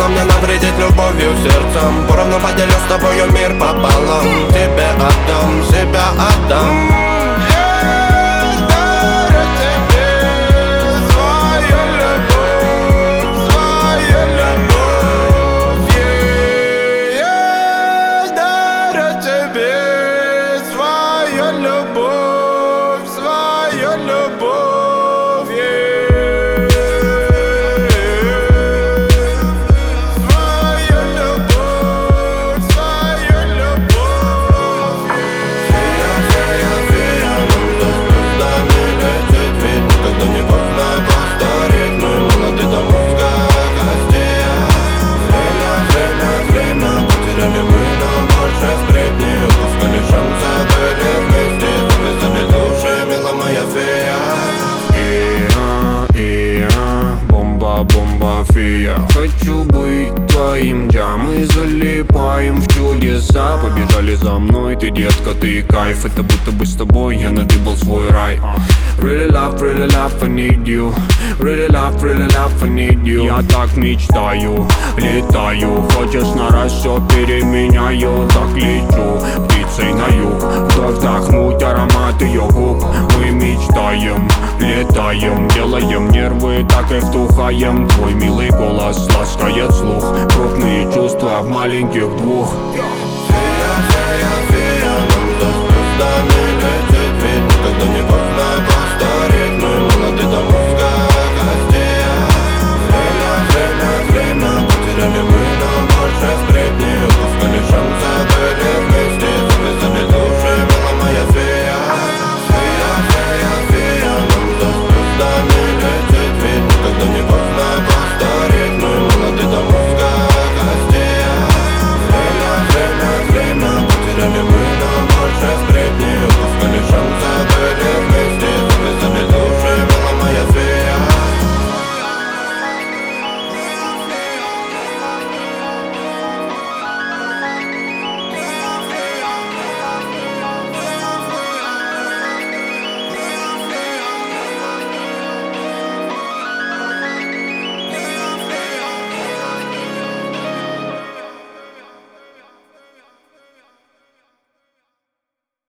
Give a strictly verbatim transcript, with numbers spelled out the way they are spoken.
мне навредить любовью сердцем. Поровну поделю с тобою мир пополам. Тебе отдам, себя отдам. Любовь, свою любовь, yeah. Свою любовь, свою любовь, yeah. Фея, фея, фея, нам за звездами летит, ведь никогда не поздно повторить. Мы молоды до мозга костей. Время, время, время, потеряли мы, но больше впредь не упускали шанса, были вместе. Моя фея. И-а, бомба, бомба, фея. Хочу быть твоим, да, мы залипаем в чудеса. Побежали за мной, ты детка, ты кайф. Это будто бы с тобой я надыбал свой рай. Really love, really love, I need you. Really love, really love, I need you. Я так мечтаю, летаю. Хочешь на раз, все переменяю. Так лечу, птицей на юг. Вдох вдохнуть аромат ее губ. Мы мечтаем, летаем. Делаем нервы, так и вдухаем. Твой милый голос ласкает слух. Крупные чувства в маленьких двух. Фея, фея,